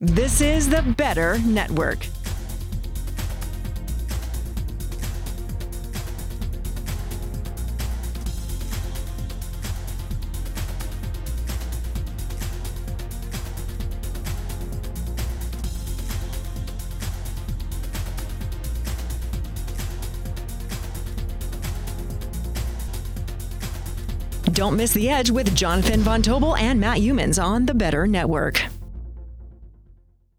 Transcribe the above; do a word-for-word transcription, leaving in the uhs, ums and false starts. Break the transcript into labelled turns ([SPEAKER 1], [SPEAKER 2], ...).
[SPEAKER 1] This is the Better Network. Don't miss The Edge with Jonathan Von Tobel and Matt Humans on the Better Network.